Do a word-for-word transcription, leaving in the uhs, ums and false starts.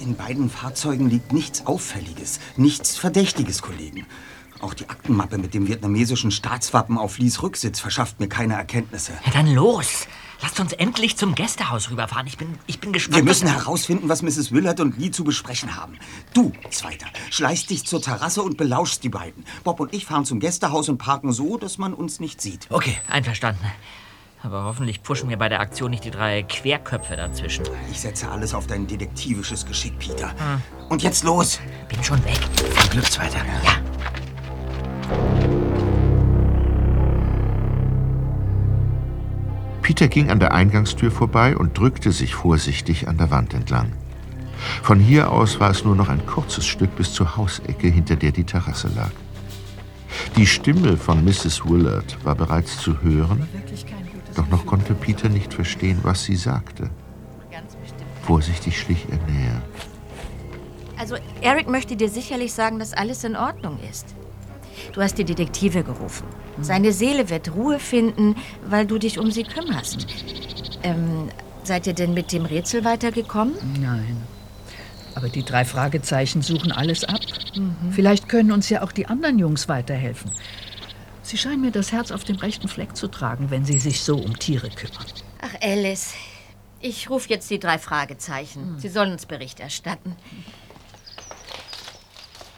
In beiden Fahrzeugen liegt nichts Auffälliges, nichts Verdächtiges, Kollegen. Auch die Aktenmappe mit dem vietnamesischen Staatswappen auf Lees Rücksitz verschafft mir keine Erkenntnisse. Ja, dann los! Lasst uns endlich zum Gästehaus rüberfahren. Ich bin, ich bin gespannt. Wir müssen herausfinden, was Misses Willard und Lee zu besprechen haben. Du, Zweiter, schleichst dich zur Terrasse und belauschst die beiden. Bob und ich fahren zum Gästehaus und parken so, dass man uns nicht sieht. Okay, einverstanden. Aber hoffentlich pushen wir bei der Aktion nicht die drei Querköpfe dazwischen. Ich setze alles auf dein detektivisches Geschick, Peter. Hm. Und jetzt los! Bin schon weg. Viel Glück, Zweiter. Ja. Peter ging an der Eingangstür vorbei und drückte sich vorsichtig an der Wand entlang. Von hier aus war es nur noch ein kurzes Stück bis zur Hausecke, hinter der die Terrasse lag. Die Stimme von Misses Willard war bereits zu hören, doch noch konnte Peter nicht verstehen, was sie sagte. Vorsichtig schlich er näher. Also, Eric möchte dir sicherlich sagen, dass alles in Ordnung ist. Du hast die Detektive gerufen. Seine Seele wird Ruhe finden, weil du dich um sie kümmerst. Ähm, seid ihr denn mit dem Rätsel weitergekommen? Nein. Aber die drei Fragezeichen suchen alles ab. Mhm. Vielleicht können uns ja auch die anderen Jungs weiterhelfen. Sie scheinen mir das Herz auf dem rechten Fleck zu tragen, wenn sie sich so um Tiere kümmern. Ach, Alice, ich rufe jetzt die drei Fragezeichen. Mhm. Sie sollen uns Bericht erstatten.